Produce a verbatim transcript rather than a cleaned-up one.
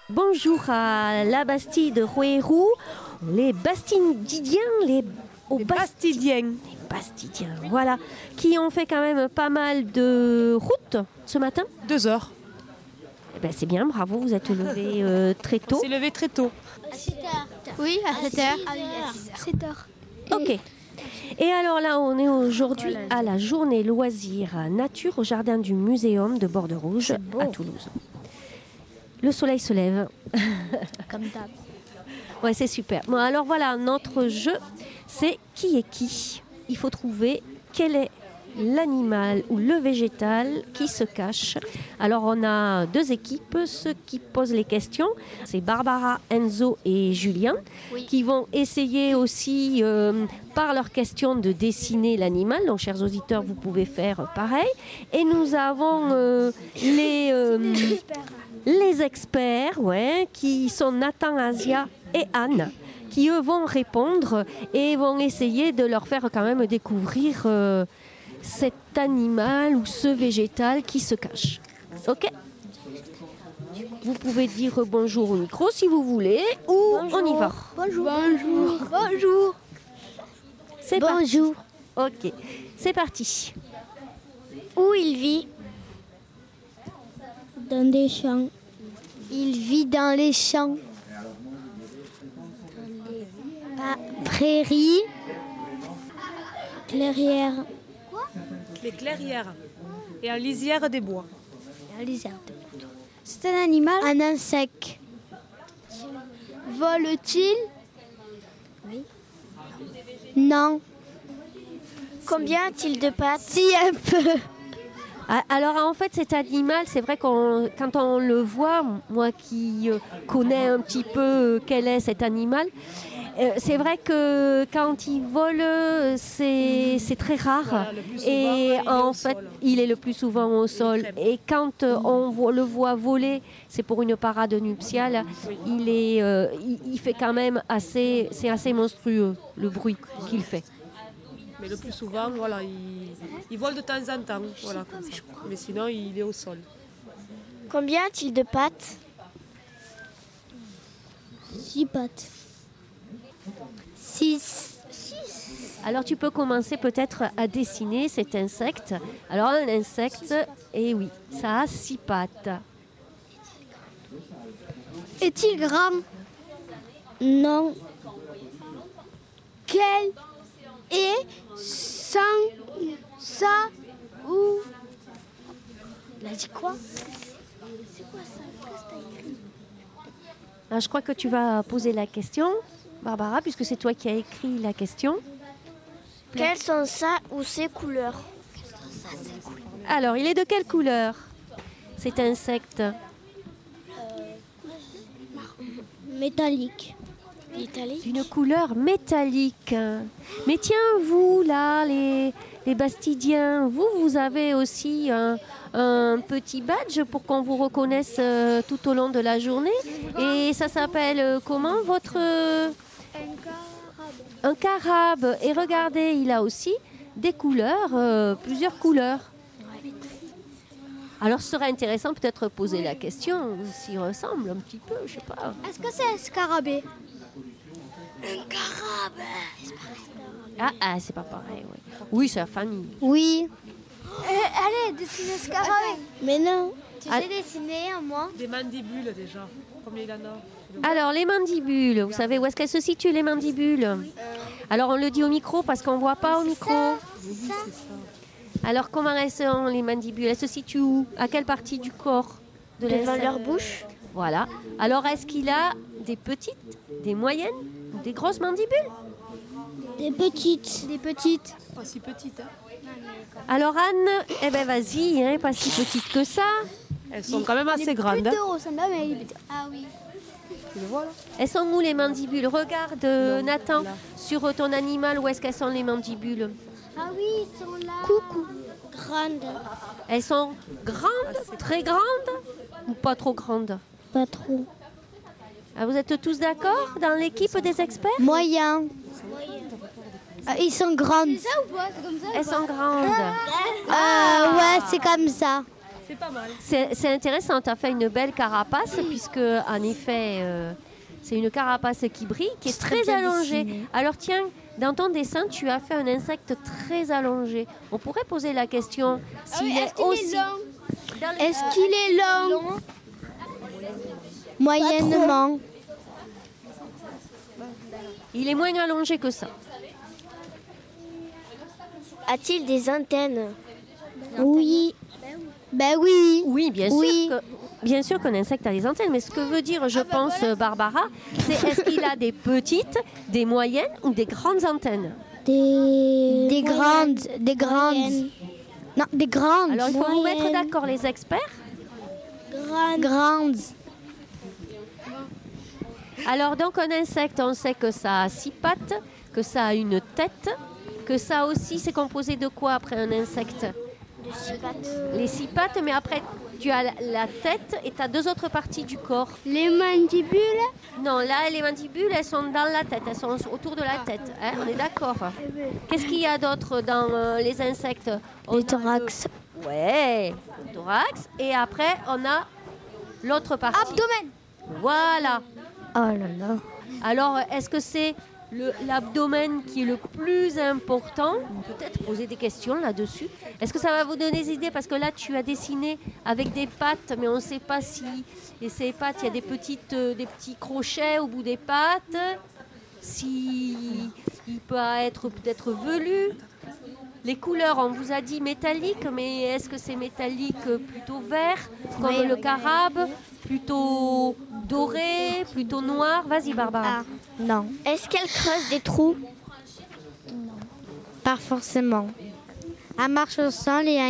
Bonjour à la Bastide de Rouerou, les Bastidiens, les, les Bastidiens. Les Bastidiens, voilà, qui ont fait quand même pas mal de route ce matin. Deux heures. Eh ben, c'est bien, bravo, vous êtes levé euh, très tôt. On s'est levé très tôt. À sept heures. Oui, à sept heures. sept heures. Ok. Et alors là, on est aujourd'hui à la journée loisirs nature au jardin du Muséum de Borderouge à Toulouse. Le soleil se lève. Comme d'hab. Ouais, c'est super. Bon, alors voilà, notre jeu, c'est qui est qui. Il faut trouver quel est l'animal ou le végétal qui se cache. Alors on a deux équipes, ceux qui posent les questions, c'est Barbara, Enzo et Julien, oui. qui vont essayer aussi euh, par leurs questions de dessiner l'animal. Donc chers auditeurs, vous pouvez faire pareil. Et nous avons euh, les, euh, les experts, ouais, qui sont Nathan, Asia et Anne, qui eux vont répondre et vont essayer de leur faire quand même découvrir euh, cet animal ou ce végétal qui se cache. Ok ? Vous pouvez dire bonjour au micro si vous voulez ou bonjour. On y va. Bonjour. Bonjour. Bonjour. C'est bonjour. Parti. Ok, c'est parti. Où il vit ? Dans des champs. Il vit dans les champs. Ah, prairies. Clairières. Les clairières et la lisière des bois. La lisière des bois. C'est un animal ? Un insecte. Vole-t-il ? Oui. Non. Combien a-t-il de pattes ? Si, un peu. Alors en fait cet animal, c'est vrai qu'on quand on le voit, moi qui euh, connais un petit peu euh, quel est cet animal, euh, c'est vrai que quand il vole, c'est, c'est très rare. Voilà, et souvent, en fait, sol. Il est le plus souvent au sol. Et quand euh, on vo- le voit voler, c'est pour une parade nuptiale, oui. il, est, euh, il, il fait quand même assez, c'est assez monstrueux le bruit qu'il fait. Mais le plus souvent, voilà, il, il vole de temps en temps, voilà, comme ça. Mais sinon, il est au sol. Combien a-t-il de pattes ? Six pattes. Six. Alors tu peux commencer peut-être à dessiner cet insecte. Alors un insecte, et eh oui, ça a six pattes. Est-il grand ? Non. Quel est sans ça ou il a dit quoi ? C'est quoi ça ? Qu'est-ce que t'as écrit ? Alors, je crois que tu vas poser la question, Barbara, puisque c'est toi qui as écrit la question. Quelles sont ça ou ses couleurs ? Alors, il est de quelle couleur cet insecte ? euh, Métallique. Métallique. Une couleur métallique. Mais tiens, vous, là, les, les Bastidiens, vous, vous avez aussi un, un petit badge pour qu'on vous reconnaisse euh, tout au long de la journée. Et ça s'appelle euh, comment, votre... Euh, un carabe. Et regardez, il a aussi des couleurs, euh, plusieurs couleurs. Alors, ce serait intéressant peut-être poser la question s'il ressemble un petit peu, je sais pas. Est-ce que c'est un scarabée ? Un carabe. Ah, ah, c'est pas pareil, oui. Oui, c'est la famille. Oui. Euh, allez, dessine un scarabée. Mais non. Tu sais dessiner, moi ? Des mandibules déjà. Combien il en a ? Alors, les mandibules, vous savez où est-ce qu'elles se situent, les mandibules ? euh... Alors, on le dit au micro parce qu'on ne voit pas au micro. C'est ça. C'est ça. Alors, comment elles sont, les mandibules ? Elles se situent où ? À quelle partie du corps de Devant leur bouche. Voilà. Alors, est-ce qu'il a des petites, des moyennes ou des grosses mandibules ? Des petites. Des petites. Pas si petites, hein. Alors, Anne, eh ben vas-y, hein, pas si petite que ça. Elles sont quand même assez grandes. Plutôt ressemblable, mais il est... Ah oui. Tu le vois là ? Elles sont où les mandibules ? Regarde, non, Nathan, là. Sur ton animal, où est-ce qu'elles sont les mandibules ? Ah oui, ils sont là. Coucou. Grandes. Elles sont grandes, très grandes ou pas trop grandes ? Pas trop. Ah, vous êtes tous d'accord dans l'équipe des experts ? Moyen. Ah, ils sont grandes. C'est ça ou pas ? C'est comme ça ? Elles sont grandes. Ah ouais, c'est comme ça. C'est pas mal. C'est c'est intéressant, tu as fait une belle carapace, puisque en effet, euh, c'est une carapace qui brille, qui est C'est très très bien allongée. dessiné. Alors tiens, dans ton dessin, tu as fait un insecte très allongé. On pourrait poser la question s'il Ah est aussi... dans les- Est-ce qu'il est long? Moyennement. Il est moins allongé que ça. A-t-il des antennes? Oui. Ben oui. Oui, bien Oui. sûr. Que, bien sûr qu'un insecte a des antennes, mais ce que veut dire, je pense, Barbara, c'est est-ce qu'il a des petites, des moyennes ou des grandes antennes? Des, des grandes. Des grandes. Non, des grandes. Alors il faut vous mettre Moyennes. d'accord, les experts. Grandes. Grandes. Alors donc un insecte, on sait que ça a six pattes, que ça a une tête, que ça aussi c'est composé de quoi après un insecte? De six pattes. Les six pattes, mais après tu as la- la tête et tu as deux autres parties du corps. Les mandibules. Non, là les mandibules elles sont dans la tête, elles sont autour de la tête, hein, on est d'accord. Qu'est-ce qu'il y a d'autre dans euh, les insectes? On Les a thorax. le- Ouais, le thorax, et après on a l'autre partie. Abdomen. Voilà. Oh là là. Alors, est-ce que c'est le- l'abdomen qui est le plus important? Peut-être poser des questions là-dessus. Est-ce que ça va vous donner des idées? Parce que là, tu as dessiné avec des pattes, mais on ne sait pas si... Et ces pattes, il y a des, petites, euh, des petits crochets au bout des pattes. Si il peut être peut-être velu. Les couleurs, on vous a dit métallique, mais est-ce que c'est métallique euh, plutôt vert, comme Oui. le carabe, plutôt doré, plutôt noir? Vas-y, Barbara. Non. Est-ce qu'elle creuse des trous? Pas forcément. Elle marche au sol et